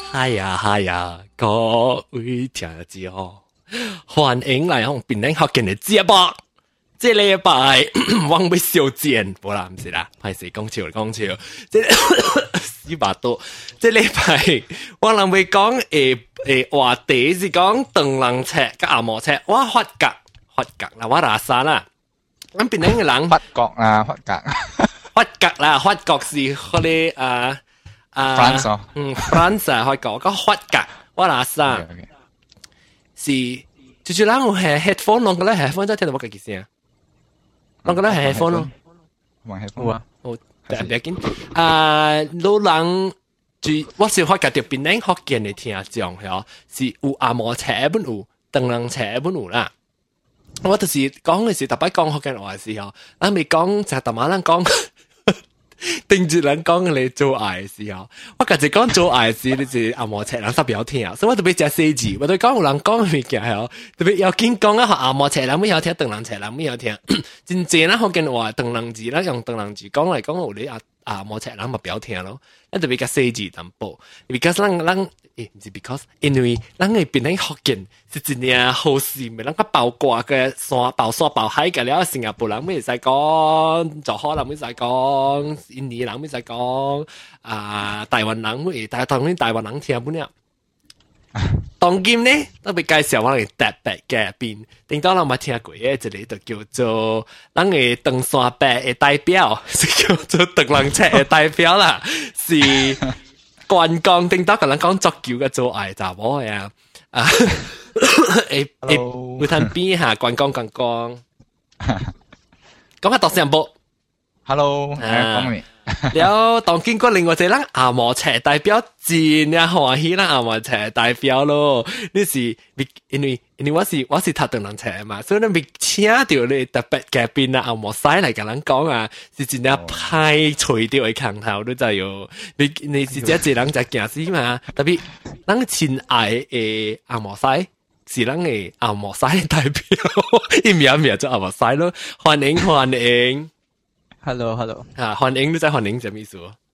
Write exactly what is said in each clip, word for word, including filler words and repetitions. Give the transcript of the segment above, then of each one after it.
嗨呀嗨呀，各位聽眾好，歡迎來向檳城學見嘅節目。這禮拜我要小見，冇啦，唔是啦，係時講笑講笑。這死巴多，這禮拜我諗會講誒誒話題是講燈籠車跟阿摩車，我發覺發覺啦，我拉沙啦，咁檳城嘅人發覺啊，發覺發覺啦，發覺是嗰啲誒。啊 France 哦， 嗯 ，France 啊，開講個發覺，我拉沙是就就咱有係 headphone，啷個咧 headphone 都聽到我嘅意思啊，啷個咧係 headphone 咯， 玩 headphone 啊， 好，但係唔要緊，啊，老人就我是發覺條檳城福建嘅聽眾係是有阿摩車本有，燈籠車本有啦，我就是講嘅時特別講福建話嘅時候，咱未講就特馬人講。定住人講你做愛嘅時候，我家己講做愛嘅時，你是阿摩赤人特別好聽，所以我特別只四字，我對講有人講嘅物件係哦，特別要緊講啊，學阿摩赤人咩有聽，鄧人赤人咩有聽，真正啦，學緊話鄧人字啦，用鄧人字講嚟講，有你阿阿摩赤人咪表聽咯，一特別加四字淡薄 ，because 咱咱誒唔是 because，因為咱嘅變成學緊是一件好事，咪咱個包掛嘅山包山包海嘅了，新加坡人咩使講，就可能咩使講。印尼人咪使講啊，台灣人會，但係當然台灣人聽唔了。當今呢，特別介紹我哋特別嘅邊，頂多人冇聽過嘅，這裡就叫做咱嘅登山伯嘅代表，是叫做燈籠車嘅代表啦，是觀光頂多個人講足球嘅做愛查某嘅啊，啊，誒誒，會睇邊下觀光觀光，講下讀聲波。 Hello，講你。 了，當經過另外一個人阿摩車代表真呀歡喜啦，阿摩車代表咯。你是因為因為我是我是搭燈籠車嘛，所以你咪請到你特別嘉賓啊，阿摩西嚟同人講啊，是真呀派除掉嘅強頭，你就要你你是只一人就行死嘛。特別咱親愛嘅阿摩西。是咱嘅阿摩西代表，一秒秒就阿摩西咯，歡迎歡迎。 Hello Hello 啊，歡迎你在歡迎什麼意思？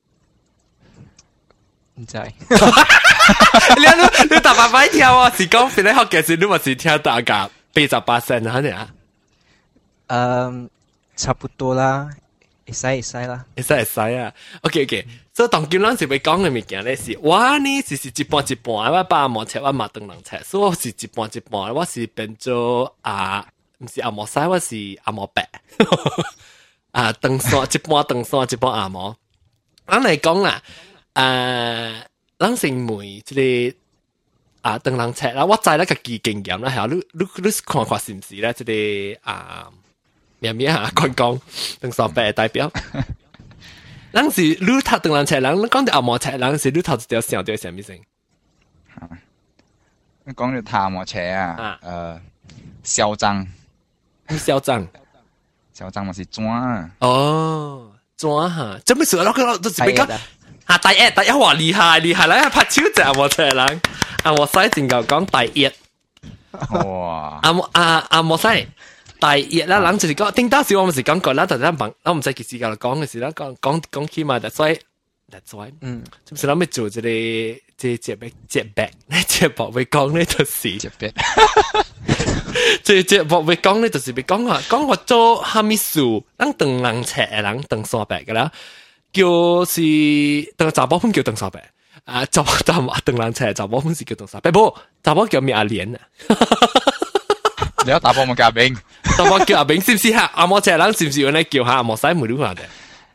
唔知。 你你你大把擺跳啊！是講邊啲學嘅時，你咪是聽大家八十八聲啊？呢？ 嗯，差不多啦，會使會使啦， 會使會使啊。OK OK，所以當今咱是要講嘅物件咧是，我呢是是一半一半，我把阿摩車，我嘛燈籠車，所以我是一半一半，我是變做啊，唔是阿摩西，我是阿摩伯。啊，登山一半登山一半阿摩，咱嚟講啦，誒，咱成梅即個啊燈籠車啦，我知咧個經驗啦，係你你你看看是唔是咧？即個啊咩咩啊，講講登山伯代表，咱是你搭燈籠車，咱講到阿摩車，咱是你頭一條想到係咩先？ 講到塔摩車啊，誒，囂張， 囂張。 囂張嘛是磚啊！ 哦，磚哈，做咩事啊？嗰個都是比較啊，第一第一話厲害厲害啦，拍超隻阿摩出嚟啦，阿摩西正夠講第一， 哇！ 阿摩阿阿摩西第一啦，諗住講，頂多時我咪是講過啦，就係問，我唔使幾時間講嘅事啦，講講講起嘛，所以。That's why，嗯，就是諗住做這個這節目節目，呢節目會講呢就是節目，這節目會講呢就是會講話講話做哈密樹，咱燈籠車嘅人燈山伯嘅啦，叫是燈查某本叫燈山伯，啊，查某燈燈籠車查某本是叫燈山伯，不，查某叫咩阿蓮啊？ 你有打波冇嘉賓？ 查某叫阿炳，是唔是哈？阿摩車人是唔是用嚟叫下阿摩西梅魯下嘅？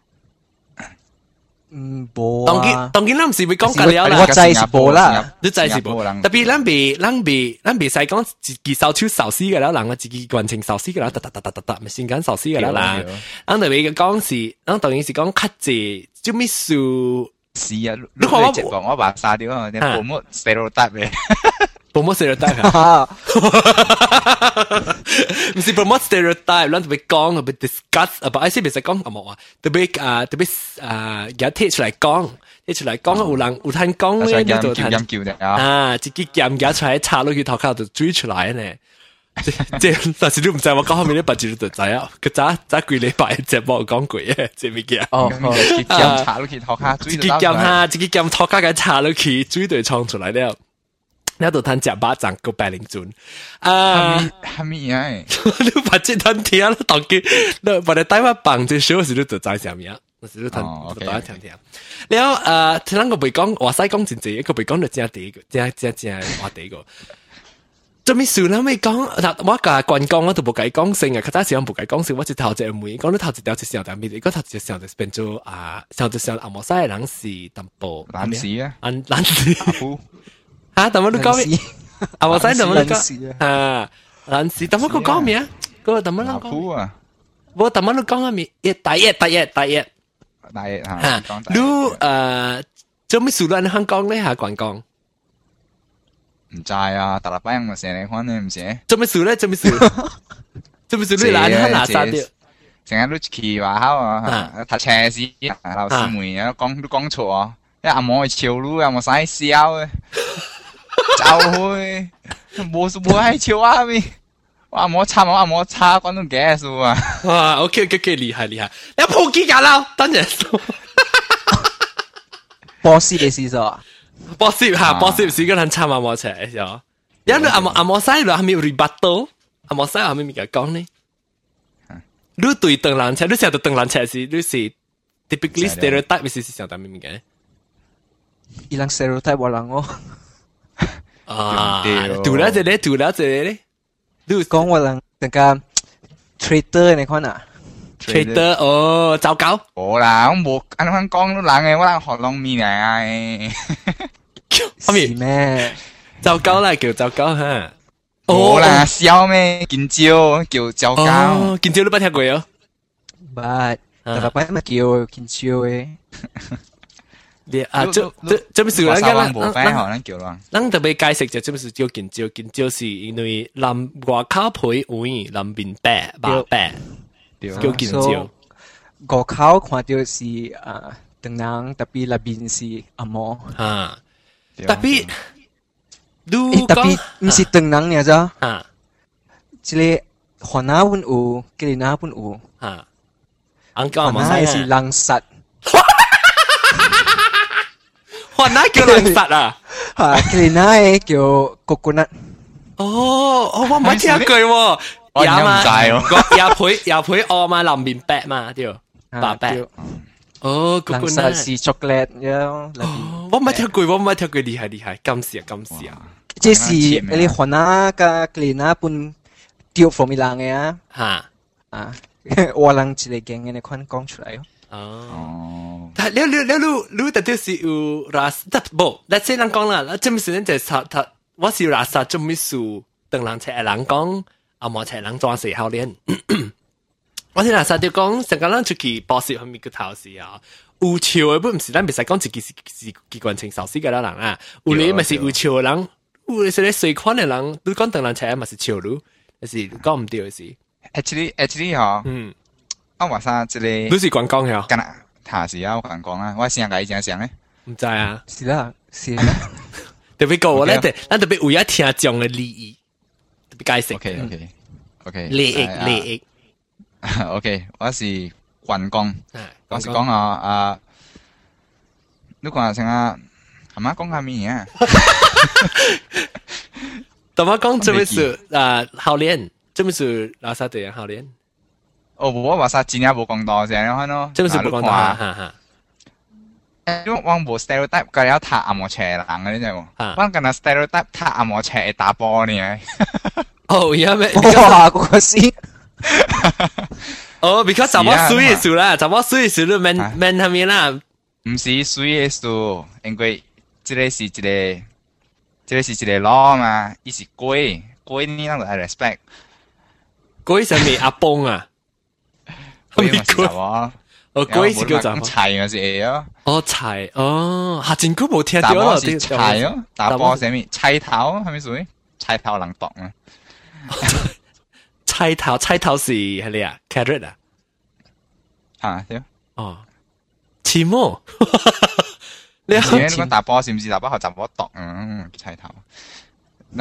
嗯，冇當然，當然，咱唔是會講隔了啦。 我知是冇啦， 你知是冇。特別咱別，咱別，咱別使講自己手抽壽司嘅啦，人我自己完成壽司嘅啦，突突突突突突，咪先緊壽司嘅啦。咱特別講是，咱當然是講較濟，做咩事？ 是啊，你看我直講，我話沙雕啊，你冇乜 stereotype 嘅。 promote stereotype 啊，唔是 promote stereotype，咱特別講，特別 discuss about，I C 別使講咁啊，特別啊特別啊，有貼出嚟講，貼出嚟講，有人有聽講咧，呢度聽啊，自己夾夾出嚟插落去頭殼就追出來呢。 即即，但是你唔知我講後面啲白字就知啊。佢早早幾禮拜節目講過嘅，即物件。 哦，自己檢查落去頭殼， 自己檢下，自己檢頭殼嘅查落去，水就衝出來了。你度攤食巴掌個百靈樽，啊， 係咪啊？ 你把這攤聽啦，當佢，你把你帶翻棒最少時你就知啥物啊？我時你攤就打聽聽。แล้วเอ่อที่นั่นก็ไป講話西講真濟，個ไป講就真地個，真真真話地個。做咩事啦？咪講，我個慣講我都冇計講性啊，佢早時我冇計講性，我就頭隻梅，講到頭一條就上但係，個頭一上就變做啊，上就上阿摩西嘅人是淡薄， 懶士啊， 懶懶士。啊，但我都講咩？阿摩西但我都講啊，懶士，但我個講咩啊？個但我都講啊，我但我都講啊咩？一大一大一大一。 大嘢嚇， 你誒做咩事啦？你香港咧下慣講， 唔知啊，大陸班咪成日看你唔成。 做咩事咧？做咩事？做咩事？你懶喺哪殺掉？ 成日都去話考啊，讀車時，老師們啊講都講錯啊，因為阿冇去潮路，阿冇使笑嘅，就去冇冇喺潮啊咪。哇！冇差冇啊！冇差，關到幾數啊！ 哇！OK OK OK，厲害厲害！你破幾架啦？等陣數。 波斯嘅試咗啊？ 波斯嚇，波斯是個人差冇冇車嘅咗。因為阿莫阿莫西嚟係咪 rebuttal？阿莫西係咪咪嘅講呢？你對鄧蘭車，你成日對鄧蘭車是你是 typically stereotype，是是上當咪咪嘅？ 伊人 stereotype 我人哦。 啊，讀了這裡，讀了這裡。 講我人那個 trader 你看啊 ，trader 哦，糟糕。 冇啦，我冇按翻講都冷嘅，我人學long面嚟。 係咩？ 糟糕啦，叫糟糕哈。 冇啦，笑咩？見招叫糟糕。 哦，見招你不聽過哦？ 不，大家班咪叫見招嘅。 你啊，這這這不是人家人， 冇翻學人叫咯。 人特別解釋就這不是叫見招，見招是因為南外口配碗，南面白白白，叫見招。 外口看到是啊，鄧人特別那邊是阿摩。 啊，特別，如特別唔是鄧人嘅咋？ 啊， 即係河南本有，吉林那本有。 啊，安講河南是狼殺。 河南叫狼殺啊！ 啊，吉林那嘅叫 coconut。 哦，我冇聽過喎。 我而家唔知喎。 也配也配我嘛，南面白嘛，對，白白。哦， 狼殺是 chocolate 呀。 我冇聽過，我冇聽過，厲害厲害，感謝感謝。 即是你河南嘅吉林那本丟 formula 嘅啊。 嚇啊，我人一個鏡嘅你看講出來哦。 哦，但係你你你你特別是有拉特不？你即係人講啦，即係咪先就係他我是拉薩做咩事？等人車人講，阿莫車人裝死後練。我聽拉薩就講，成個人出去報時後面個頭時啊，有潮嘅不唔是，咱別使講自己是是機關情壽司嘅人啦。有你咪是有潮嘅人，有你是你隨款嘅人，你講等人車咪是潮路，係是講唔對嘅事。 Actually actually 嗬，嗯。我話曬即係， 你是講講嘅， 今日下時啊，我講講啊，我先解正常咧， 唔知啊， 是啦，是啦， 特別講我咧，咱特別為咗聽眾嘅利益，特別解釋。 OK OK OK， 利益利益。 OK，我是慣講，我是講啊啊，你講成啊，係咪講下咩嘢啊？ 同我講做咩事啊？後練，做咩事？拉薩隊人後練。 哦，我話曬真係冇講到先，你看咯， 真係冇講到啊！哈哈， 因為我冇 stereotype，佢有睇阿摩車人嘅呢隻喎，我跟阿 stereotype 睇阿摩車打波呢。 哦，有咩？ 哇，嗰個先。 哦 ，because 怎麼水嘅事啦？怎麼水嘅事都 man man 係咪啦？ 唔是水嘅事，因為這個是一個，這個是一個 law 嘛，伊是貴貴呢，咱就愛 respect。 貴係咪阿崩啊？ 貴咪是什麼？ 哦，貴是叫什麼？ 菜咪是會咯。 哦，菜哦，下真久冇聽到啦。打波是菜咯，打波係咩？菜頭係咪屬於菜頭人讀啊？ 菜頭菜頭是係你啊 ？carrot 啊？ 啊，對。 哦，黐毛。 你講打波是唔是打波學習波讀？嗯，菜頭。然後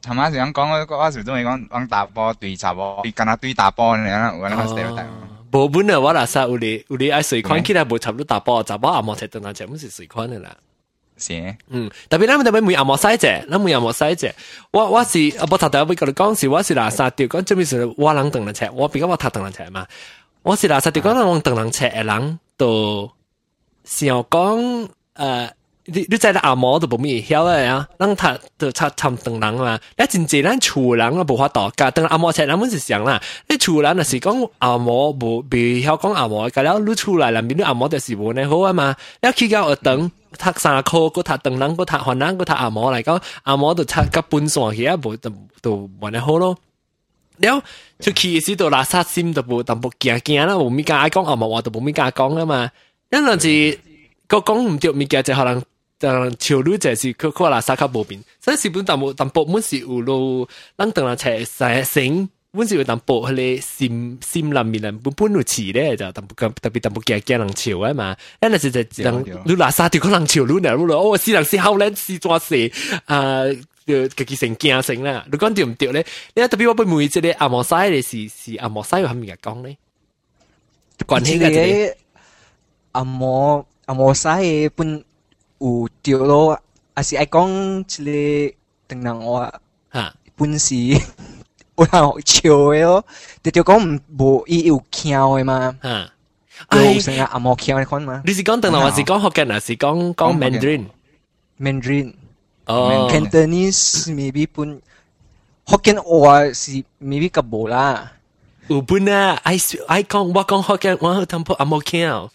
係咪想講嗰嗰時都係講講打波對查波，對跟下對打波咁樣，我諗係 stereotype。 無本啊，我嗱曬有你有你愛隨款起來無差不多打波，查波阿毛才等下只，唔是隨款的啦。 是。 嗯，特別咱們特別每阿毛細隻，咱每阿毛細隻。我我是啊，無頭頭要甲你講是，我是嗱曬條講，準備是我人等人車，我比較我讀等人車嘛。我是嗱曬條講，我等人車嘅人都想講誒。你你知啦，阿毛都無咩曉誒啊，咱他都差差等人嘛。你真濟咱厝人啊無法度，甲等阿毛切咱們是想啦。你厝人若是講阿毛無未曉講阿毛，甲了你厝內內面你阿毛就是無呢好啊嘛。你去到學堂讀三科，佫讀等人，佫讀番人，佫讀阿毛來講，阿毛就讀甲本線去啊，無就就無呢好咯。了出去時都垃圾心都無淡薄驚驚啦，無咪敢愛講阿毛話，就無咪敢講啊嘛。因為是個講毋對物件就可能。但潮流就是佢佢話垃圾較無變，所以是本淡薄淡薄本是有路，咱當然切細成，本是有淡薄迄個心心裏面人本本有刺咧，就淡薄特別淡薄驚驚人潮啊嘛，因為是就人你垃圾條可能潮流呢，你話哦，死人死後咧死抓死啊，就自己成驚成啦，你講對唔對咧？你特別我本每一個阿毛西咧是是阿毛西有係咪講咧？關係嘅阿毛阿毛西本。有掉咯，還是愛講一個等人話本事有人笑嘅咯，就就講唔無伊有巧嘅嘛，有成日阿毛巧嘅款嘛。 你是講等人還是講福建，還是講講 Mandarin？Mandarin， 哦 ，Cantonese maybe 本福建話是 maybe 較無啦。 有本啊，愛愛講我講福建，我淡薄阿毛巧。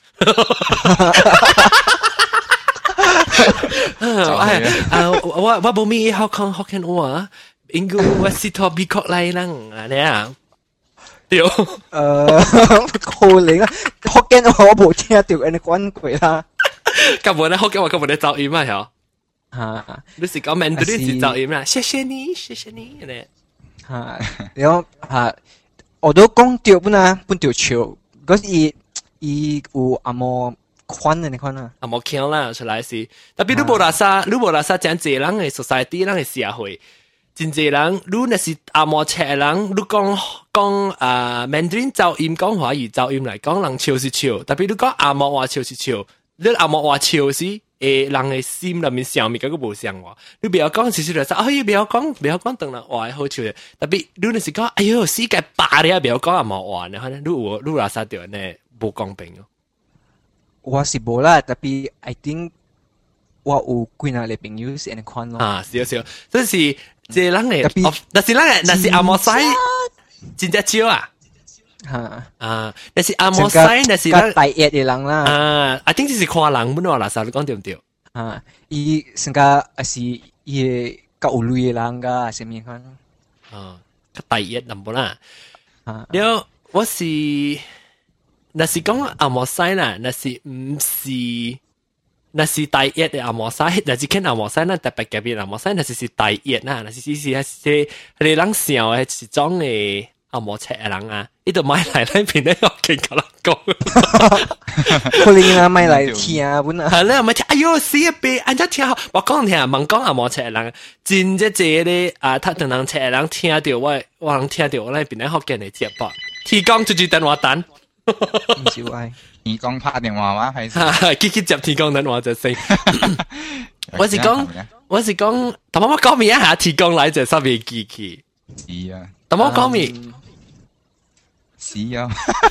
哎啊！我我冇咩好講福建話，應該我是托美國來人啊，你啊，對。誒， 可能啊，福建話我冇聽到人哋講過啦。 根本咧福建話根本咧噪音啊，係嚇。 你是講曼德利是噪音啦，謝謝你，謝謝你咧。 嚇，然後嚇，我都講掉本啊，本條橋，嗰時伊有阿毛。款的你看啊， 啊冇強啦，出來是，特別你無垃圾，你無垃圾真濟人嘅 society， 人嘅社會，真濟人，你若是阿毛切嘅人，你講講啊 Mandarin 噪音，講華語噪音嚟講，人笑是笑，特別你講阿毛話笑是笑，你阿毛話笑是誒人嘅心裏面上面嗰個無相話，你不要講少少嚟，哎，不要講，不要講等人話好笑嘅，特別你若是講，哎呦世界霸你啊，不要講阿毛話，你看你有你垃圾掉呢，無公平咯。 我是無啦，特別 I think 我有幾個朋友是咁款咯。 啊，是啊是啊，即是即人嘅，但是人嘅，但是阿毛西真只少啊。 嚇啊，但是阿毛西，但是咱大熱嘅人啦。 啊，I think 就是看人本來垃圾，你講對唔對？ 啊，伊成個係是伊較有類嘅人噶，係咩款？ 啊，大熱淡薄啦。 啊， 了，我是。那是講阿毛西啦，那是唔是？那是大熱嘅阿毛西，那是見阿毛西，那特別改變阿毛西，那是是大熱啦，那是是是係係人笑嘅一種嘅阿毛切嘅人啊，呢度買嚟呢邊咧，我見佢人講， 可能啊買嚟聽啊，本啊， 係咧，咪聽，哎呦死啊！別，人家聽好，我講聽，問講阿毛切嘅人，真即係咧啊，他同人切嘅人聽到我，我能聽到我呢邊咧學見你接駁，提供就住等我等。 唔少愛， 你講拍電話話係， 結結接提供等我就先。我是講，我是講，同我講面一下提供嚟就上面機器。 是啊， 同我講面， 是啊。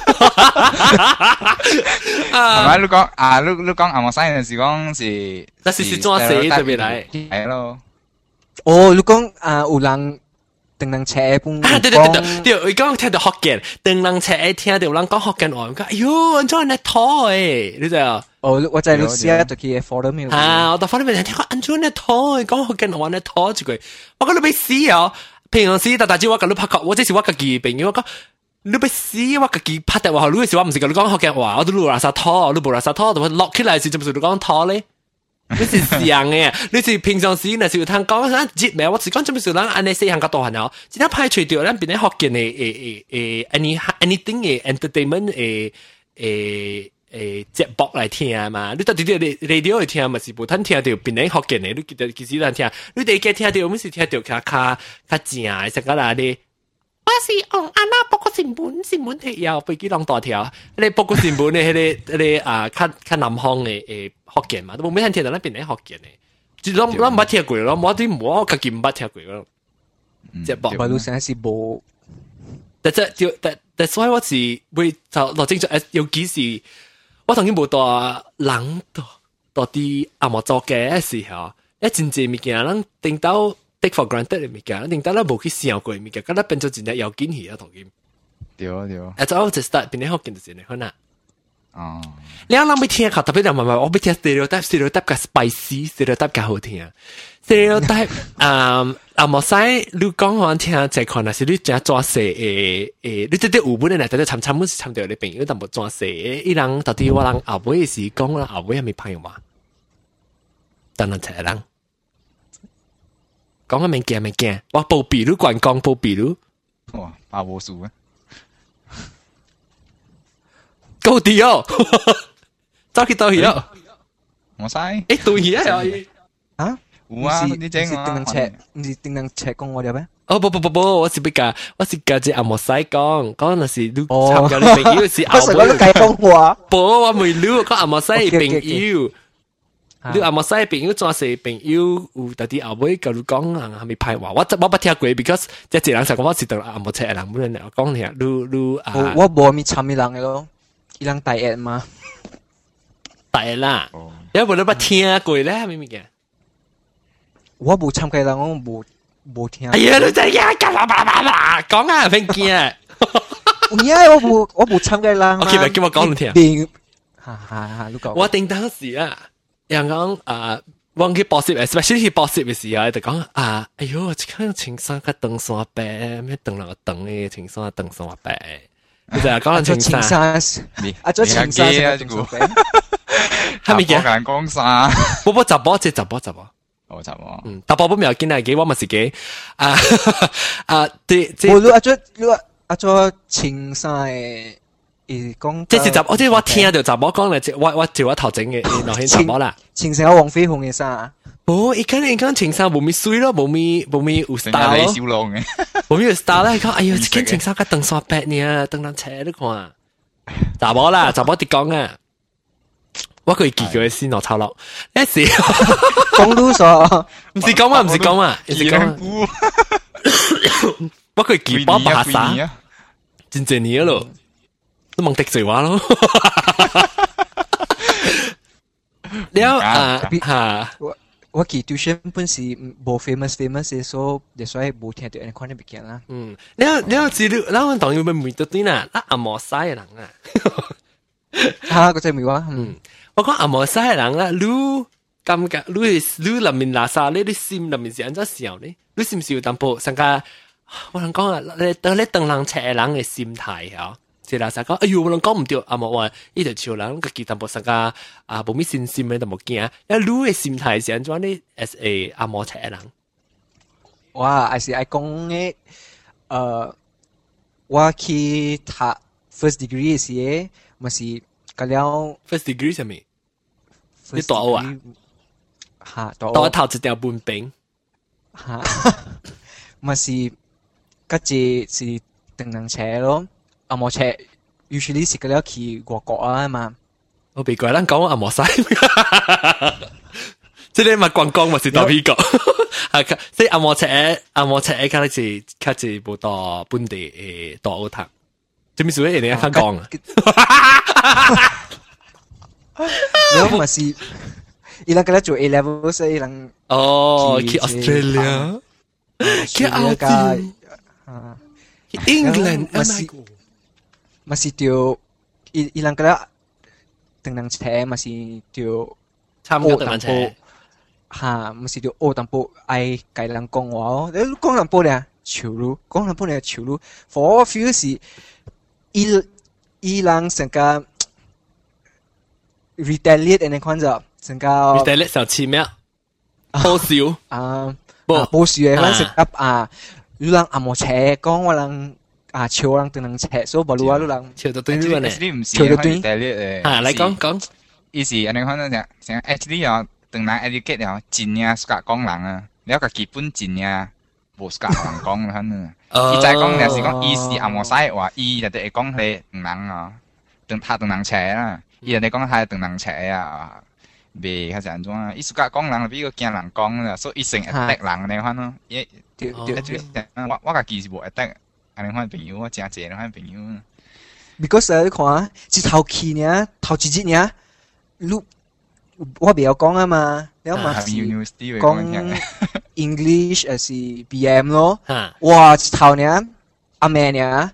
係咪？你講啊，你你講阿毛西嘅時講是， 但是是怎死特別嚟？ 係咯。 哦，你講啊，有人。等人車本啊，對對對對，對，我講聽到福建，等人車聽到人講福建話，我講，哎呦，安怎嚟拖誒？你知啊？ 哦，我在路西啊，就去 follow me。 啊，我到 follow me 聽講安怎嚟拖？講福建話嚟拖一句，我講你俾死哦！平常時大大姐我講你拍角，我這是我家己朋友，我講你俾死，我家己拍電話，你嘅時我唔是講你講福建話，我都攞垃圾拖，你冇垃圾拖，就落起來時就唔是你講拖咧。你是像嘅，你是平常時，那是有聽講咱節目，我是講做咩事，咱安尼細項個大漢哦，只要排除掉咱邊啲福建嘅誒誒誒，any anything 嘅 entertainment 誒誒诶节目来听嘛，你到底啲 radio 嚟聽咪是無通聽到邊啲學嘅呢？你記得其實人聽，你第一個聽到我們是聽到較較較正嘅，成個啦你。我是哦，安那報告新聞，新聞係要飛機浪大條。你報告新聞咧，迄個迄個啊，較較南方嘅誒福建嘛，都冇咩人聽到那邊啲福建嘅。就咱咱唔捌聽過咯，冇啲冇我家己唔捌聽過咯。即係馬路上是冇。 但係就但但所以我是會就落正咗，尤其是我當然冇到人到到啲阿莫做嘅時候，一真正物件咱定到。take for granted 嘅物件，令到咱無去想過嘅物件，咁咱變做真係要緊去啊，同佢。 對啊對啊。 啊，就我就 start 變咗好緊就真係好啦。 哦。 你啱啱要聽下，特別係慢慢，我要聽 stereotype，stereotype 嘅 spicy，stereotype 嘅好聽啊。stereotype 啊，啊冇使你講我聽這款，是你真抓死誒誒，你即啲有本嚟，但係參參本是參到你朋友，但冇抓死誒，伊人到底我人後尾是講啦，後尾係咪朋友嘛？當然係人。講個物件物件，我報比如慣講報比如， 哇，八無數啊， 高啲哦，走去到去哦， 我使，誒對啊， 啊， 有啊，你正啊，唔是定唔是定能赤講我哋咩？ 哦不不不不，我是比較，我是教隻阿莫西講，講那是你參加你朋友是後尾，我都計講話， 不，我未รู้講阿莫西朋友。你阿莫西朋友做事朋友有特啲後尾甲你講啊，係咪派話？我我不聽過 ，because 即係人成講我是對阿莫切嘅人，冇人嚟講你啊，你你啊， 我冇咪參與人嘅咯，伊人大熱嘛， 大熱啦，因為你不聽過咧，係咪嘅？ 我冇參加人，我冇冇聽。 哎呀，你真係講啦啦啦啦，講啊，偏見啊！ 唔係，我冇我冇參加人。 我叫咪叫我講你聽。 哈哈哈，你講。 我定當時啊。人講啊，忘記報業 ，especially 去報業嘅時候，就講啊，哎喲，即刻青山個登山白，咩登兩個登嘅青山登山白，你就係講青山， 啊，做青山啊，這個係咪嘅？ 講講山， 波波雜波即係雜波雜波， 哦雜波， 嗯，雜波波咪有見嚟嘅，我咪是嘅，啊啊，啲即係，我啊做啊做青山嘅。講即係雜，我即係我聽到雜波講嚟，我我照我頭整嘅，落去雜波啦。 青山有黃飛鴻嘅衫。 哦，而家你講青山冇咪水咯，冇咪冇咪有 style 咯。 李小龍嘅， 冇咪有 style 咧。講哎呀，件青山嘅鄧傻白呢，鄧撚斜都看。雜波啦，雜波啲講啊，我佢記佢先落抄落。一時講到咗， 唔是講啊，唔是講啊，唔是講。我佢記波白沙，真正嘢咯。都蒙敵嘴話咯，แล้วอ่าฮะ我記 tuition 本是冇 famous famous 嘅，所以所以冇聽到人講呢邊啦。 嗯，แล้วแล้ว資料แล้ว當然會唔會到啲啦，嗱阿摩西嘅人啊， 嚇嗰隻咪話， 嗯，我講阿摩西嘅人啦，你感覺你你入面拉沙呢啲心入面是安怎想呢？你是唔是有淡薄成個我能講啊，你當你當人赤人嘅心態嚇。即係講，哎呦，我能講唔到，阿莫話呢條潮人個幾淡薄實個啊，冇咩信心嘅，就冇驚。因為你嘅心態是安怎呢 ？as a 阿莫赤人， 哇，還是愛講嘅，誒，我去讀 first degree 嘅時，咪是嗰了 first degree 係咪？你大學啊？ 嚇，大學。 大學頭一條本兵。 嚇，咪是嗰隻是定能斜咯。阿莫赤 usually 是嗰啲去外國啊嘛， 我被怪人講阿莫西，即係咪觀光咪是到美國？啊，即係阿莫赤阿莫赤嗰啲是佢係冇到本地誒大學讀，做咩事咧？人哋一講啊， 你咪是，伊人嗰啲做 A level 所以人哦去 Australia，去澳洲， 啊 England， 咪是。咪是條伊伊人嗰啲定能車，咪是條參加定能車嚇，咪是條學淡薄愛計人講話哦。你講淡薄咧潮路，講淡薄咧潮路。For feel 是伊伊人成個 retaliate 嘅款就成個 retaliate 就似咩？報笑啊，報笑嘅款成個啊，有人阿莫車講我人。 啊笑人等人切，所以無路啊路人笑到對路呢， 你唔是可以大略誒， 啊嚟講講， 伊是安尼可能成成 actually 哦，等人 educate 哦，真正自家講人啊，你個基本真正無自家人講可能，伊再講就是講伊是阿摩西話，伊就係講你等人啊，等他等人切啦，伊就係講他等人切啊。袂較是安怎啊？伊自家講人比個驚人講啦，所以伊成會得人你看咯。伊對對， 我我家己是無會得，安尼款朋友我真濟款朋友。 because 你看啊，一頭期呢，頭一日呢，你我袂曉講啊嘛，你嘛是講 English 還是 B M 咯？哇，一頭呢，阿妹呢，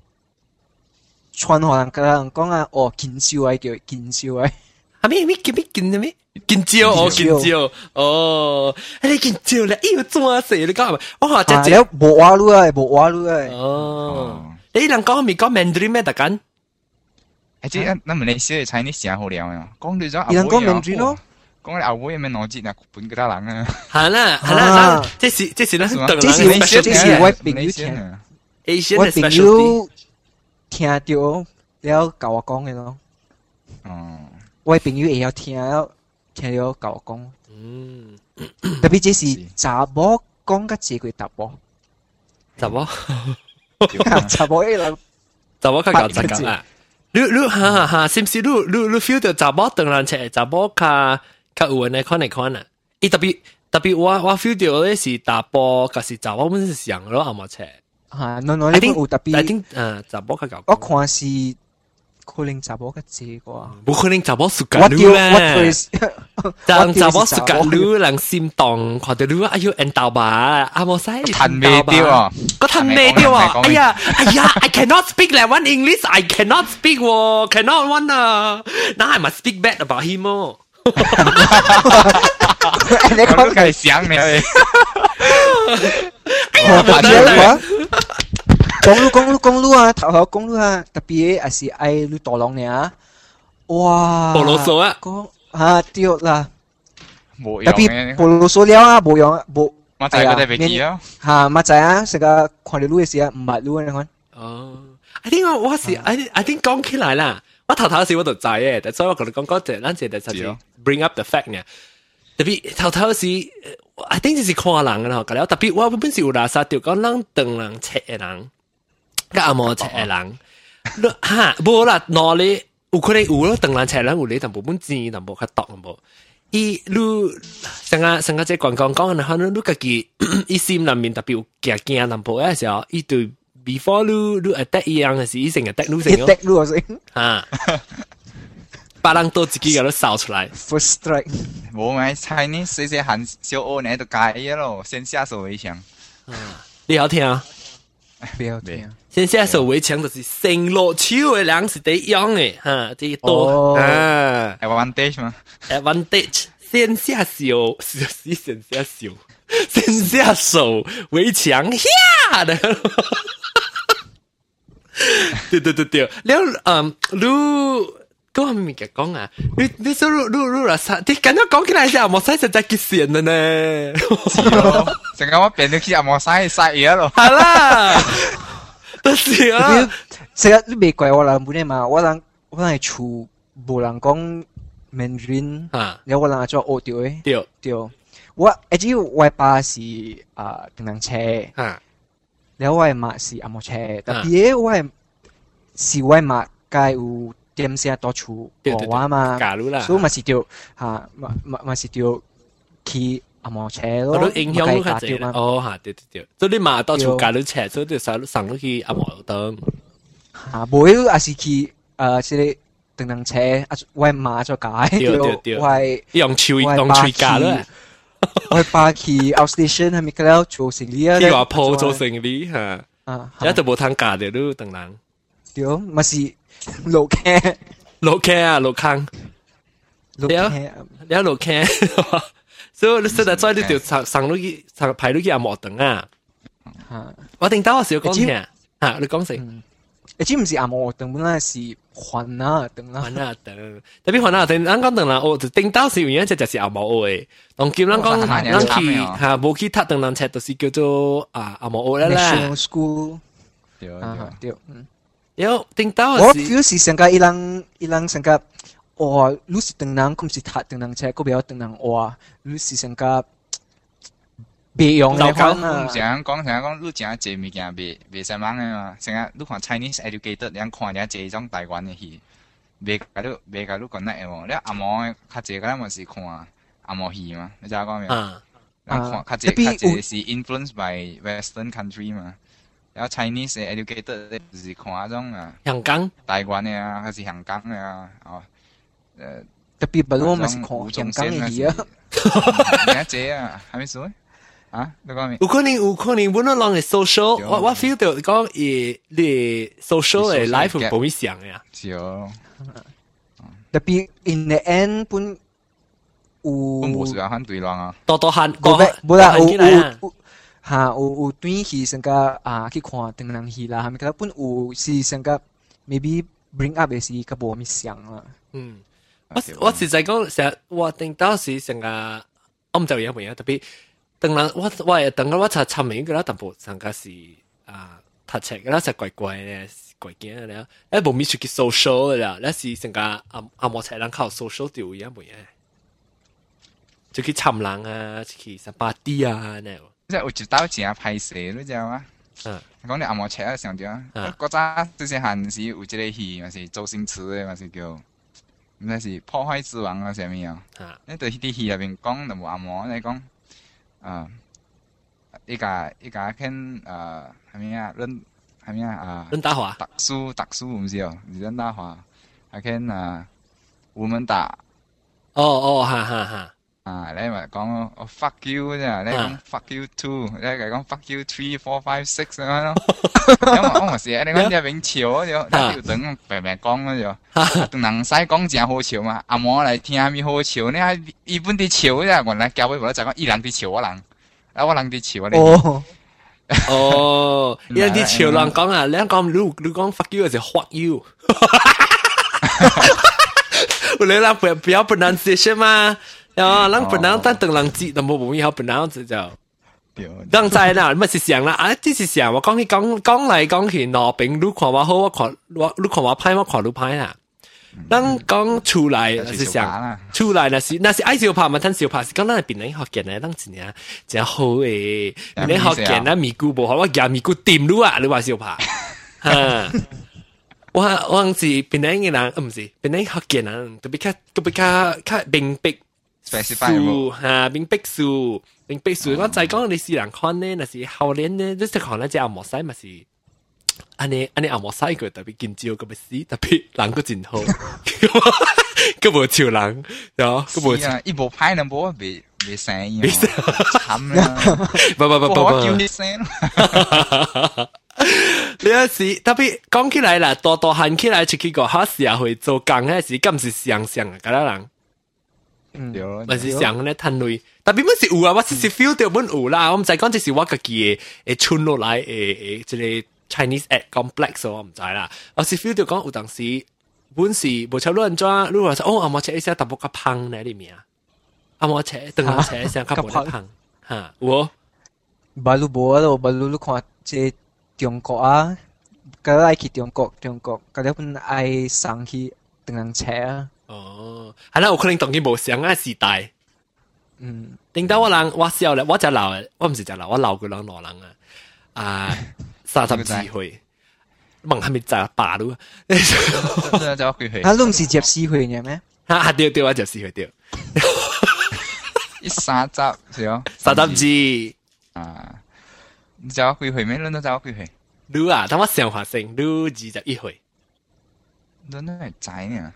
傳互人甲人講啊，哦，緊張啊，叫緊張啊。 啊咩咩叫咩緊咩緊張哦緊張哦，你緊張咧，哎呦做死你講係咪？我話只只冇話路啊，冇話路啊。 哦，你能講咪講 Mandarin 咩？特緊？ 誒，即係咱馬來西亞 Chinese 真好聊啊，講到咗。 你能講 Mandarin 咯？ 講你後尾咩邏輯啊？本其他人啊。 係啦係啦，即是即是咧， 即是即是我朋友聽，我朋友聽到了教我講嘅咯。 哦。 我朋友會曉聽，聽了甲我講。嗯，特別這是查某講甲這個答某。 查某， 查某一人， 查某較搞雜講啊！你你哈哈哈，是唔是？你你你 feel 到查某當然切，查某較較有誒看嚟看啊！伊特別特別我我 feel 到咧是查某，甲是查某本是像咯，阿冇切。 嚇，no no，你有特別， I think 誒查某較搞。 我看是。可能查某較濟啩， 冇可能查某สุกัดรู้咧，但查某สุกัดรู้人心動，看到รู้哎呦人道吧，阿冇使ทัน未掉啊， 個ทัน未掉啊，哎呀哎呀 I cannot speak like one English I cannot speak 喎 cannot one 啊 now I must speak bad about him 喎你講係想你我唔知啊公路公路公路啊，頭頭公路啊，特別係是愛路大浪呢，哇！ 菠蘿酥啊， 講啊對啦， 冇用特別菠蘿酥了啊，冇用冇。 我知嗰啲飛機啊， 嚇，我知啊，成個看到路嘅時候唔係路你看。 哦，I think 我我是 I I think 講起來啦，我頭頭時我就知嘅，但所以我同你講講隻，咱隻就係 bring up the fact 呢。特別頭頭時 I think 就是看人嘅咯，咁特別我本時有垃圾掉講人當人切嘅人。個阿摩切人，嚇無啦，攞你有可能有咯，當然切人有你淡薄本錢，淡薄較毒淡薄。伊你成個成個即係講講講，可能你家己伊心裏面特別有驚驚淡薄嘅時候，伊對 before 你你 attack 伊樣嘅時，伊成日 attack 你成 ，attack 你成嚇，把人多自己個都掃出來 ，first strike。 冇咪 Chinese 細細漢小學你喺度解嘢咯，先下手為強。 你好聽啊？ 不要聽。 先下手為強就是成落手嘅人是第一樣嘅，嚇，第一多啊 ，advantage 嘛 ，advantage 先下手，是是先下手，先下手為強呀的，對對對對，แล้ว嗯，你嗰個咪講啊，你你說你你啦啥？你咁樣講起來是阿莫西實在極善嘅呢， 成個我變到去阿莫西曬嘢咯， 係啦。就是啊， 成日你未怪我人本嚟嘛？我人我人係厝無人講 Mandarin，然後我人係做學掉嘅， 對對。我而且我爸是啊電動車，然後我媽是阿摩車，特別我係是我媽介有點些多厝學話嘛，所以咪是掉嚇，咪咪咪是掉去。阿摩車咯， 我都影響都較濟啦。哦，嚇，對對對，所以你嘛到處教你車，所以就上上到去阿摩燈。 嚇，冇啊是去誒，即係電動車，啊，我媽做解， 對對對， 我係用手用手教啦。 我爸去 outstation 係咪嗰度做生意啊？ 去話鋪做生意嚇， 啊， 一就冇通教的都等人。 對，咪是路坑， 路坑啊，路坑， 路坑， 你路坑。所以你實在在你條上上到去上排到去阿摩燈啊！我定到我少講聽嚇，你講先。 而且唔是阿摩燈，本來是環啊燈啦。 環啊燈，特別環啊燈，咱講燈啦，我就定到是原因就就是阿摩嘅。當叫咱講，咱去嚇冇去塔燈人車，就是叫做啊阿摩啦啦。 National School 对啊对，嗯。 有聽到我是 feel 是成個伊人伊人成個，哇，你是等人，咁是塔等人車，個不要等人哇，你是成個別用嘅款啊。 成日講成日講，你成日做物件袂袂使忙嘅嘛，成日你看 Chinese educated，你看人這種台灣嘅戲，袂甲你袂甲你講得嘅喎，你阿毛較濟嗰陣咪是看阿毛戲嘛，你知我講咩？啊，看較濟較濟是 influenced by Western country 嘛。然後 Chinese educated 就是看嗰種啊， 香港、 台灣嘅啊，還是香港嘅啊，哦，誒， 特別不我咪是看香港嘅戲啊。 咩啫啊？係咪數啊？你講咩？ 有可能有可能本來人嘅 social，我我 feel 到講誒，你 social 嘅 life 冇咩像嘅啊。 是哦。 特別 in the end 本有。 本冇時間反對人啊。 多多喊， 冇咩冇啦，有有。哈，有有短戲成個啊去看長人戲啦，係咪？佢本有是成個 maybe bring up 嘅是個無咪像啦。 嗯，我我實在講成日我聽到是成個，我唔知有冇嘢特別。當然我我係當然我查尋名嘅啦，但部成個是啊讀冊嘅啦，就怪怪嘅，怪驚嘅啦。誒無咪出去 social 嘅啦，那是成個阿阿莫才人靠 social 調嘢冇嘢，就去尋人啊，去什麼 party 啊呢？ 即係有一道正歹勢，你知嗎？嗯，講你阿毛車啊，上條啊，嗰陣之前還是有一個戲，嘛是周星馳嘅，嘛是叫，唔知是破壞之王啊，啥物啊？你對啲戲入邊講就冇阿毛，你講啊，依家依家看啊，係咪啊？任係咪啊？啊， 任達華， 特殊特殊唔是哦，是任達華，還看啊，吳孟達。 哦哦，哈哈哈。 啊！你咪講我 fuck you 啫，你講 fuck you two，你係講 fuck you three four five six 咁樣咯。咁我咪是，你講啲永潮就，你要等白白講嗰就，等人使講正好潮嘛。阿毛嚟聽下咪好潮，你睇日本啲潮啫，原來教會冇就講伊人啲潮我人，啊我人啲潮你。哦哦，伊人啲潮人講啊，你講你你講 fuck you 就 fuck you。我哋啦，不要不要 pronunciation 嘛。啊，人本人但等人知，但冇冇以後本人就就，人在啦，咪是想啦，啊，這是想我講你講講嚟講去，攞兵你看我好，我看我你看我歹，我看你歹啦。人講出來是想出來那是那是愛小拍嘛，但小拍是講咱邊人學見咧，咱真係真好誒，邊人學見咧咪咕無好，我夾咪咕掂你啊，你話小拍，哈。我我係邊人嘅人，唔是邊人學見人，特別較特別較較明白。樹嚇，變壁樹，變壁樹。我就係講你是人看呢，那是後年呢，你識看那隻阿莫西，咪是安尼安尼阿莫西佢特別見招咁嘅事，特別人個真好，佢無潮人，有佢無潮。 一部拍兩部未未聲音，慘啦！ 不不不不不， 叫你聲。 你有時特別講起來啦，多多喊起來出去個好時候去做工嗰時，咁是想想啊，嗰啲人。嗯，咪是想咧攤類，特別乜是有啊，我是是 feel 到本有啦，我唔知講這是我自己嘅誒傳落來誒誒，即係 Chinese ad complex 我唔知啦，我是 feel 到講有當時本是無錯亂抓，你話哦阿毛車一下特別較胖喺裏面啊，阿毛車等阿車一下較冇得胖嚇，我巴魯無咯，巴魯你看即中國啊，佢愛去中國中國，佢哋本愛上去等人車啊。 哦，係啦，有可能當佢無想嘅時代。 嗯， 頂到我人我小咧，我就老嘅，我唔是就老，我老過人老人啊，啊三十幾歲，問係咪就八咯？ 就我幾歲？ 啊，你唔是接四歲嘅咩？ 啊，對對，我接四歲對。 一三十是哦， 三十幾啊，你就我幾歲咩？你都就我幾歲？ 你啊，等我上學生，你二十一歲。 你都係仔呢？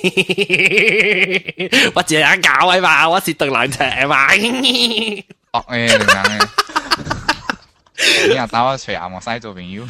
我只係搞嘅嘛，我是鄧蘭邪嘛。 惡誒，鄧蘭嘅。你又打我隨阿莫西做朋友。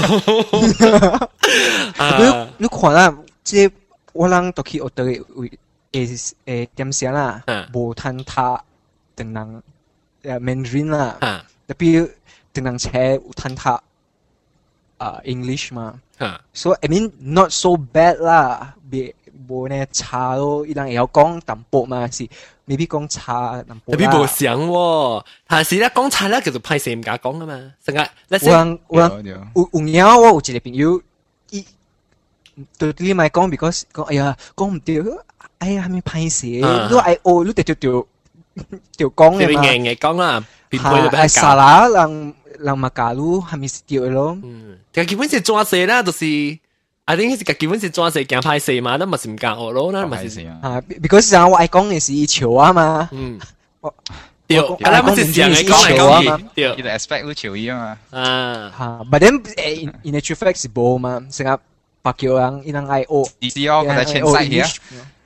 你你看啦，即我人都去學到嘅誒誒點寫啦，無談他鄧蘭誒 Mandarin 啦，特別鄧蘭邪有談他啊 English 嘛。So I mean not so bad 啦，別无呢差咯，伊人会晓讲淡薄嘛是，未必讲差淡薄啦。 特別無想喎，但是咧講差咧叫做歹勢唔敢講啊嘛，成日咧有人有人有有影我有一個朋友，伊對你咪講 ，because 講哎呀講唔對，哎呀係咪歹勢？如果係哦，你直接就就講嘅嘛。 硬嘅講啦，變配就係沙拉人人馬加魯係咪是對咯？ 嗯，但基本是抓勢啦，就是。I think 是基本是抓勢驚歹勢嘛，那咪是唔敢學咯，那咪是啊 ，because 人我愛講嘅是潮啊嘛， 嗯，對，啊，那咪是上嘅講嚟講去，對， 伊就 expect 會潮伊啊嘛， 啊， 嚇 ，but then 誒，in actual fact 是冇嘛，成日白橋人伊人愛學， 意思哦，佢哋全世嘅，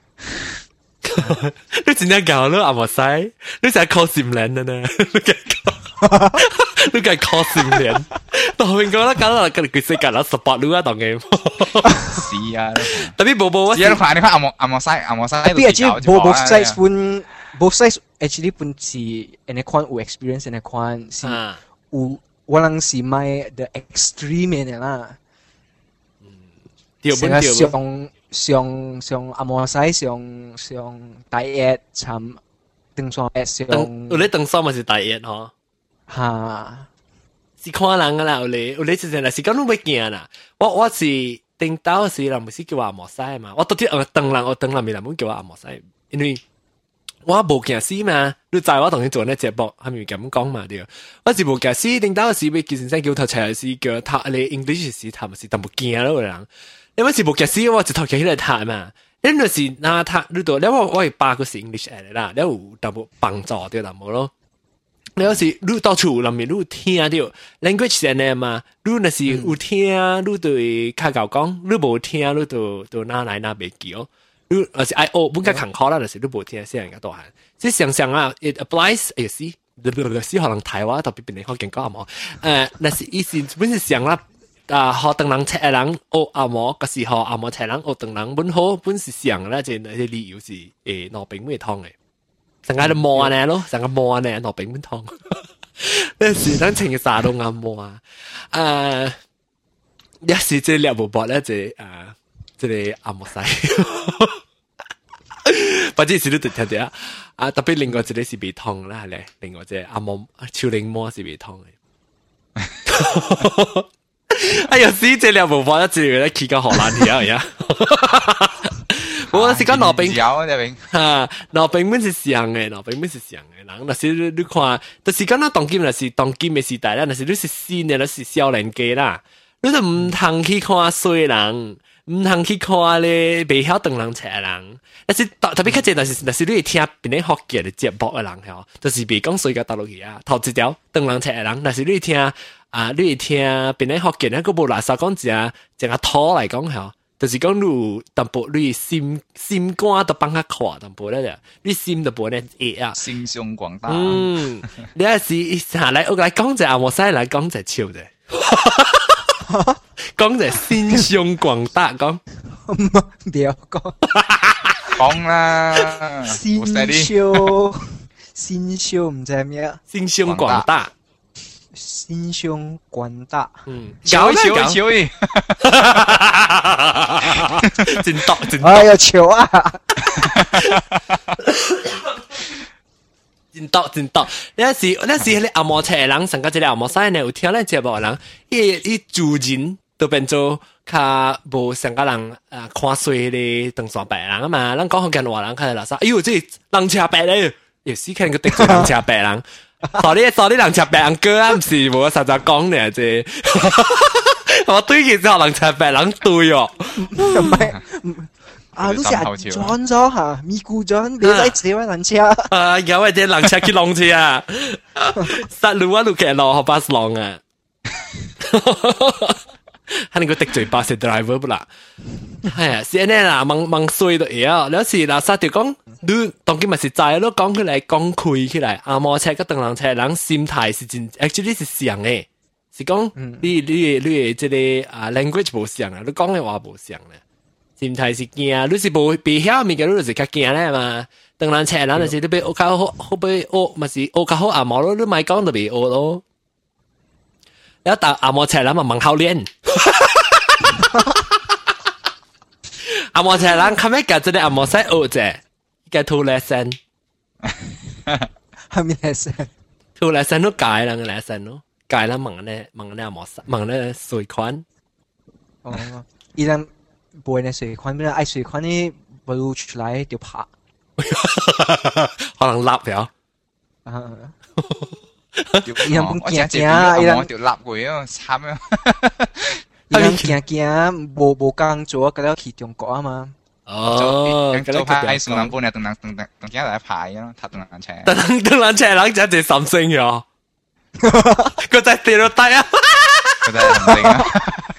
你真係搞咯，阿莫西，你成日 call 閃靈嘅呢，你梗係 call 閃靈。當邊個啦，搞到佢佢世界啦十八路啊，當嘅。 是啊， 特別寶寶， 是啊，你看你看阿莫阿莫西阿莫西， 特別係寶寶 size 本寶 size actually 本是人哋看有 experience 人哋看是有可能是買 the extreme 嘅啦。 成日上上上阿莫西上上大一參登上誒上， 有你登上咪是大一嗬？ 嚇。 是看人噶啦，有你有你之前là是講都未見啦。我我是頂到時人唔是叫我阿莫西嘛，我到底我等人我等人咪人唔叫我阿莫西，因為我冇見死嘛。你知我同你做呢節目係咪咁講嘛？對，我是冇見死，頂到時俾叫先生叫頭出來是叫讀你 English 時讀咪是但冇見咯個人。因為是冇見死，我就頭起來讀嘛。因為是那讀你度，因為我係八個是 English 嚟啦，你有但冇幫助對但冇咯。你有時你到處裏面你聽到 language 係呢嘛，你那是有聽，你對較教講，你冇聽，你就就哪來哪袂記哦。你而是愛學本個坎坷啦，就是你冇聽先人家多閒。即想想啊 ，it applies， 哎呀是，是可能台灣特別邊嚟學講阿毛，誒，那是意思本是想啦，啊學等人切人學阿毛，個時候阿毛切人學等人本好本是想啦，即係啲理由是誒攞餅咩湯嘅。成日都摸呢咯，成日摸呢，攞餅湯。有時等情殺到啱摸啊！誒，有時即係兩部博咧，即係誒，即係阿莫西。或者是都聽啲啊！啊，特別另外一個是鼻湯啦，係咧，另外即係阿莫超檸檬是鼻湯嘅。哎呀，死！即係兩部博一直咧企個荷蘭條而家。我是講老兵，哈，老兵們是上嘅，老兵們是上嘅人。那是你你看，但是講那當今那是當今嘅時代啦，那是你是新嘅，那是少年家啦。你就唔通去看衰人，唔通去看咧未曉當人切人。但是特別較濟，但是但是你會聽邊啲學嘅節目嘅人嗬，就是未講衰嘅大陸嘢啊。頭一條當人切人，但是你會聽啊，你會聽邊啲學嘅，那個無垃圾講只淨係拖嚟講嗬。就是講你淡薄你心心肝都幫佢看淡薄咧，你心都冇咧熱啊。 心胸廣大。 嗯，你係是下嚟我嚟講就阿莫西嚟講就笑啫，講就心胸廣大講。 唔要講。 講啦。 心胸心胸唔知咩啊？ 心胸廣大。 心胸廣大， 嗯， 笑一笑一笑一， 真多真多， 哎呀笑啊， 真多真多。那時那時你阿莫切人，成個一個阿莫西呢有聽咱節目人，伊伊主人都變做較無成個人啊看衰咧，當山白人啊嘛，咱講福建話人看到垃圾，哎呦，這人車白咧，有時看個得罪人車白人。sorry sorry 人插白人哥啊，唔是我實在講嘅啫。我對嘅時候人插白人對哦， 唔係啊，都成轉咗嚇，咪咕轉，你嚟自位人車。 啊，有位啲人車去浪車啊，實路啊路騎落學巴士浪啊。肯定個得罪巴士 driver 不啦？係啊，是呢啦，問問衰到嘢，有時嗱，實條講，你當今咪是在咯，講起來講開起來，阿摩車個鄧人車人心態是真 ，actually 是像嘅，是講你你你即個啊 language 無像啊，你講嘅話無像咧，心態是驚，你是無別曉物嘅，你就是較驚咧嘛。鄧人車人就是你俾學較好，好俾學咪是學較好阿摩咯，你咪講就別學咯。แล้วแต่อาโมแชร์แล้วมันมังเข้าเลี้ยน阿摩菜人看咩搞这里阿摩菜学者，个图来生， 还没来生， 图来生都改了个来生咯，改了忙咧忙咧阿摩菜，忙咧水款。 哦，伊人不会那水款，不然爱水款呢，不如出来就怕。 可能立咗。 啊， 伊人本驚驚，伊人條立過啊，慘啊！ 伊人驚驚，無無工做，咁樣去中國啊嘛。 哦，做派送人本嚟，等人等等等幾日排咯，塔等人車。 等等等人車，人就係三星咗。佢真係跌到低啊！ 佢真係唔正啊！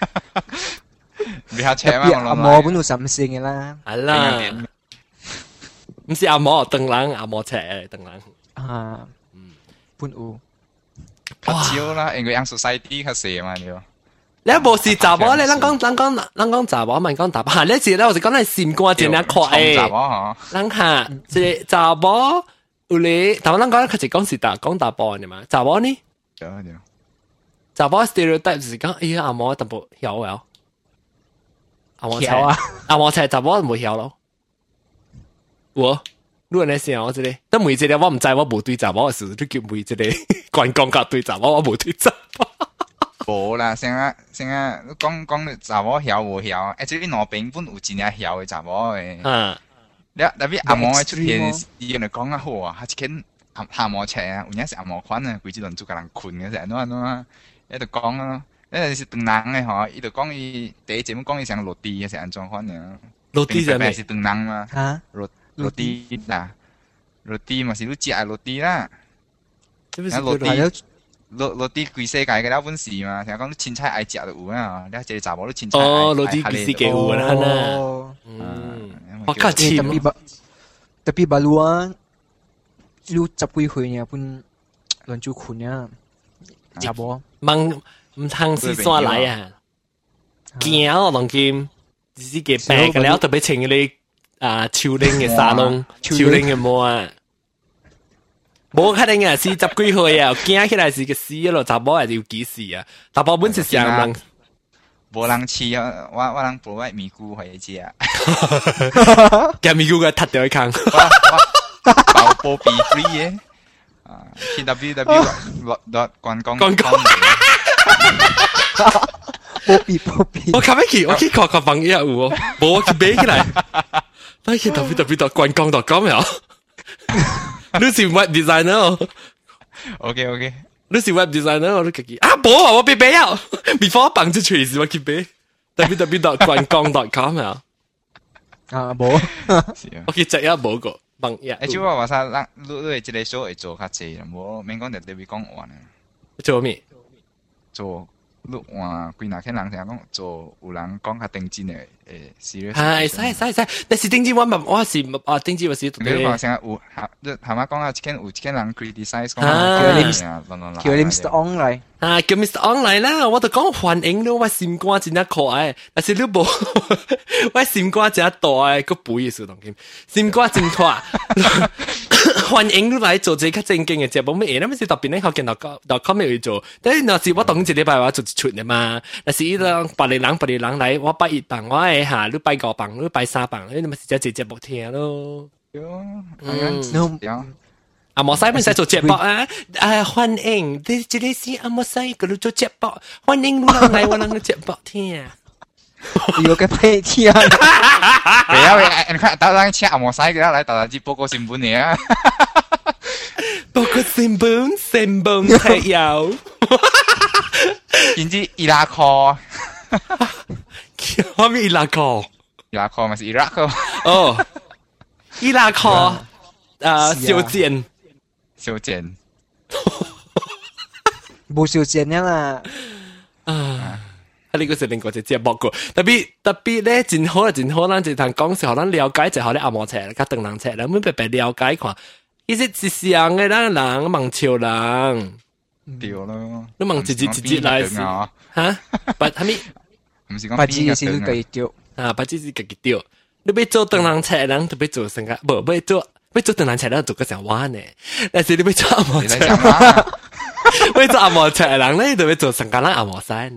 你下車嘛？ 阿摩本度三星嘅啦。 係啦。唔是阿摩等人，阿摩車等人。 啊，嗯，本有。 較少啦，因為樣 society 較細嘛，你。 你無是查某咧，咱講咱講咱講查某，咪講查某。嚇，你是咧，我是講你閃光一兩塊誒。 查某嗬。 咱嚇，即係查某有咧，但係咱講佢係講是打講打波嘅嘛，查某呢？ 對對。 查某 stereotype 是講，哎呀阿摩淡薄曉wel。阿摩車啊，阿摩車查某冇曉咯。我。如果你想我这里，但每一个我唔知，我无对查某嘅事，都叫每一个관光甲对查某，我无对查某。 无啦，先啊先啊，讲讲查某晓无晓，誒，即係兩邊本有真係曉嘅查某嘅。嗯。你特別阿嬤嘅出現時，人哋講啊好啊，係一間阿阿嬤車啊，有陣時阿嬤款啊，規隻輪做個人困嘅，成日安怎啊，喺度講啊，嗰陣時長人嘅嗬，伊就講伊第一節目講伊成落地嘅成安怎款嘅。 落地係咩？ 是長人嘛。嚇？落。落地啦，落地嘛是你食落地啦。落地落落地全世界嘅了本事嘛，成日講你凊彩愛食就有啊，你一個查某你凊彩愛。 哦，落地全世界有啦，哦。嗯，我較似。 特別特別巴路啊，你十幾歲呢，本亂做困啊，查某。 問唔通是山來啊？驚我當劍，自己嘅病嘅了特別請你。啊，秋玲嘅沙龍，秋玲嘅毛啊，冇肯定啊，是十幾歲啊，驚起來是個死咯，查某係要幾時啊？查某本是上人， 冇人吃啊，我我人補位咪菇回食啊， 嘅咪菇嘅踢掉一坑， 爆波 be free 嘅，啊 ，T W W dot 關公關公。 波比波比， 我琴日去，我去看看朋友有哦，冇我去買起來。你去 W W 度觀光度講咩？你是 web designer ？OK OK， 你是 web designer，我都自己啊冇啊，我俾俾啊 ，before 我綁住隨時我去買 W W 度觀光度講咩？ 啊冇， 我去食一冇個朋友。 誒，即係話曬，咱你你即個 show 會做較濟啦，冇免講特別講完啊。 做咩？ 做。你話幾若啲人成日講做有人講較定真嘅誒 serious。 係，使使使，但是定真我唔我是啊定真我是。 你話成日有嚇，你頭先講啊，一間有一間人 criticize 講叫你叫你 Mister On 嚟。 啊，叫 Mister On 嚟啦！我就講歡迎你，我心肝真係可愛，但是你冇，我心肝真係大，個背嘅時當劍，心肝真可愛。歡迎你嚟做這個正經嘅節目咩？因為是特別咧，學見到到到 comment 去做，但係嗱是我當一禮拜話做一出嘅嘛，但是依個百零人百零人嚟，我拜一磅，我係嚇你拜五磅，你拜三磅，你咪是只節目聽咯。嗯。阿莫西咪使做節目啊！啊，歡迎你這裡是阿莫西，嗰度做節目，歡迎你嚟我哋嘅節目聽。 有個屁聽！ 唔要，你看，當然請阿莫西嘅嚟大家知報告新聞嘅啊！ 報告新聞，新聞睇有。 點知伊拉克？ 我咪伊拉克？ 伊拉克咪是伊拉克？ 哦，伊拉克，啊，小賤。 小賤， 冇小賤呀啦！ 啊，啊呢個是另外一隻節目個，特別特別咧，真好啊，真好啦！就同講時候，咱了解就好咧，阿摩車甲鄧人車，咱每白白了解看，其實是上嘅咱人問潮人， 對咯， 你問一節一節來是嚇，不係咪？ 唔是講八字是你計掉啊，八字是自己掉，你要做鄧人車，人就要做成個，不要做。要做鄧人車咧，做個成彎嘅，但是你要做阿摩車，要做阿摩車人咧，就要做成個人阿摩山嘅。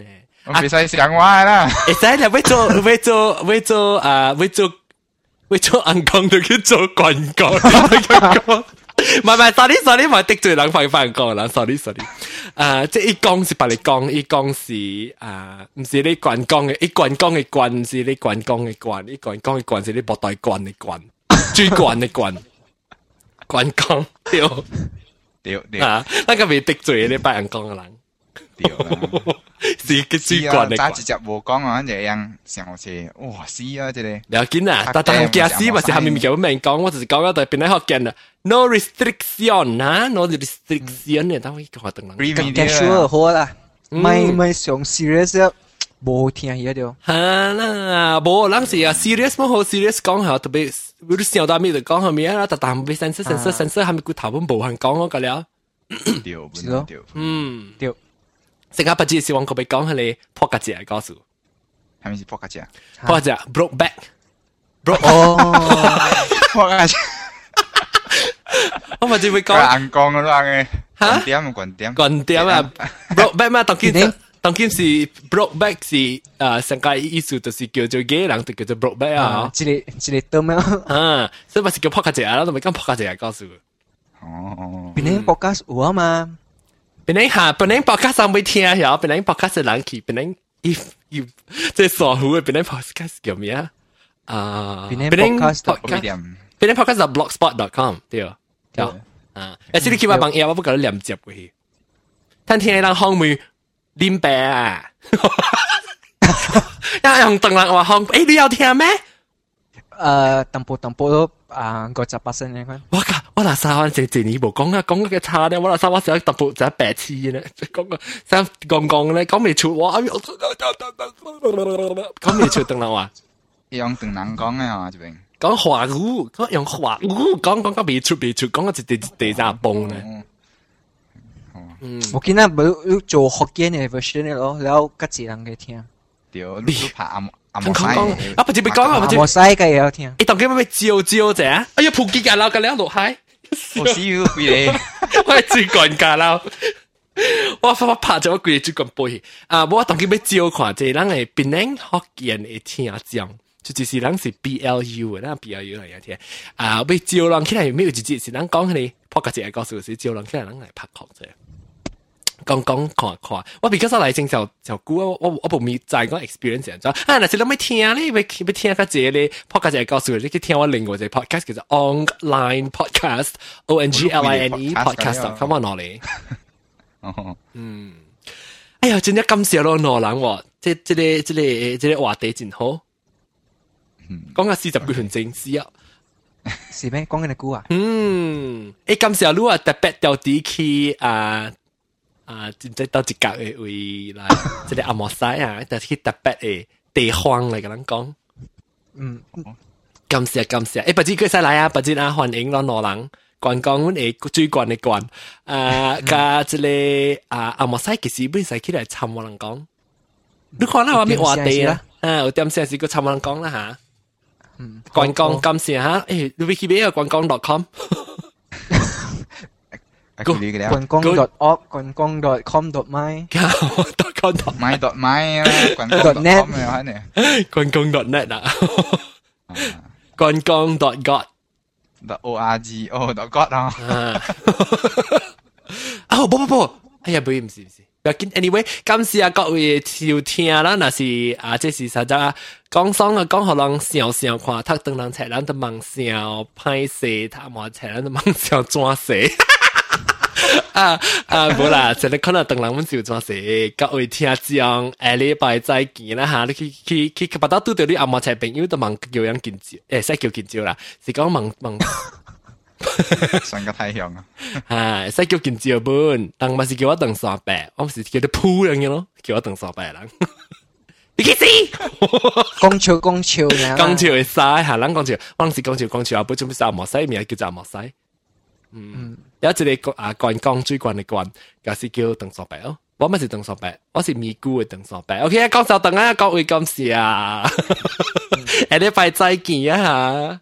我別使想話啦。 會使啦，要做要做要做啊，要做要做硬講就去做廣告。唔係唔係 ，sorry sorry， 唔係得罪人快快講啦 ，sorry sorry。啊，即係一講是白你講，一講是啊，唔是你慣講嘅，一慣講嘅慣是你慣講嘅慣，一慣講嘅慣是你博代慣嘅慣，最慣嘅慣，慣講對對對啊，那個未得罪你白人講嘅人。 對啦， 是個最慣嘅慣。 揸一隻無講啊，就樣上車，哇死啊！這裡你要緊啊，但但係假使咪是下面咪叫我明講，我就是講到對邊啲學見啊 ，no restriction 啊 ，no restriction 嘅，等我講下等人。 casual 好啦，咪咪上 serious 冇聽嘢掉。 係啦，冇，人是啊 serious 冇好 serious 講下，特別如果上到面就講下面啦，但但唔俾 sense sense sense 係咪個頭本無限講嗰個了？ 對，對，對， 嗯， 對。 成家不知希望佢俾講下你破格字嘅歌數， 係咪是破格字啊？ 破格字 broke back，broke 哦， 破格字， 我咪就會講硬講嗰啲嘅，滾點啊滾點， 滾點啊 broke back 嘛，當然當然是 broke back 是啊，成家意思就是叫做嘅人就叫做 broke back 啊， 一個一個點啊， 啊，所以咪是叫破格字啊，都咪講破格字嘅歌數。 哦， 邊啲 podcast 有啊嘛？ 本來哈，本來 podcast 上未聽呀，本來 podcast 人氣，本來 if if 即係傻虎嘅，本來 podcast 叫咩啊？啊， 本來 podcast 本來 podcast 係 blogspot dot com 對啊，對啊，有時你叫我幫嘢，我不覺得連接過去，但聽人講咪林白啊，有人同人話講，誒你有聽咩？ 誒，淡薄淡薄都啊，個十八聲嘅佢。 我靠！我嗱沙灣正正呢部講啊講嘅差咧，我嗱沙灣成日特步就係白痴咧，講個想講講咧講未出哇，講未出等人話， 用等人講嘅嚇，這邊講華語，講用華語講講講未出未出，講個一地地咋崩咧。 嗯，我見到冇做福建嘅 version 嘅咯，然後吉字人嘅聽。 對，你都拍阿阿莫西， 啊不知別講啊，不知莫西嘅也有聽。 你當佢咩招招者啊？哎呀，撲街架啦，咁樣落海。 我死要佢哋， 我係最趕架啦。我發發拍咗個最趕背啊！我當佢咩招看，即係人係邊人學見嘅聽講，就就是人是 B L U 嘅，人 B L U 嚟嘅聽啊！被招人起來沒有直接是人講佢哋撲街嘅告訴是招人起來人嚟拍學啫。講講看看，我比較少嚟正就就估我我我部咪就係講 experience 人咗啊！嗱，你咪聽咧，咪咪聽下這咧 podcast 係告訴你，你去聽我另外隻 podcast 叫做 online podcast O N G L I N E podcast come on 落嚟。 哦， 嗯，哎呀，真係感謝咯，羅人喎，即即個即個即個話題真好，講個四十幾分鐘是啊。 是咩？講緊你估啊？ 嗯，誒感謝你啊，特別到底去啊。啊，真正到一格嘅位來，即係阿摩西啊，但係特別嘅地方嚟，咁樣講。 嗯， 感謝感謝，誒，不知佢使來啊，不知啊，歡迎咯，羅人，觀光阮誒最慣嘅慣，啊，加即個啊阿摩西其實本使起來參我人講，你看啦，我咩話題啦，啊，有點聲是個參我人講啦嚇。嗯，觀光感謝嚇，誒，你 Wikipedia 觀光 dot com。 觀光 dot org 觀光 dot com dot my dot com dot my dot my 啊，觀光 dot net 咪係呢？ 觀光 dot net 啊，觀光 dot god dot org 哦 dot god 啊。 啊，不不不，哎呀，唔唔是唔是，要緊 anyway，感謝各位收聽啦，那是啊，這是實在啊，講爽啊，講可能想想看，讀當人才人都夢想歹勢，他冇才人都夢想轉勢。啊啊，冇啦，就你可能等人們就做事，各位聽講，下禮拜再見啦嚇！你去去去去，把到拄到你阿媽仔朋友都問叫人見招，誒，使叫見招啦，是講問問。 上個太陽啊！ 啊，使叫見招本，但唔是叫我鄧三伯，我唔是叫你鋪人嘅咯，叫我鄧三伯人。你幾時？ 講笑講笑嘅， 講笑會嘥嚇，人講笑，我是講笑講笑，啊，不做咩阿媽仔名叫做阿媽仔。嗯，有一個啊觀光最慣嘅慣，就是叫鄧傻白咯。我唔係鄧傻白，我是咪咕嘅鄧傻白。OK 啊，講就等啊，各位感謝啊，下禮拜再見啊嚇。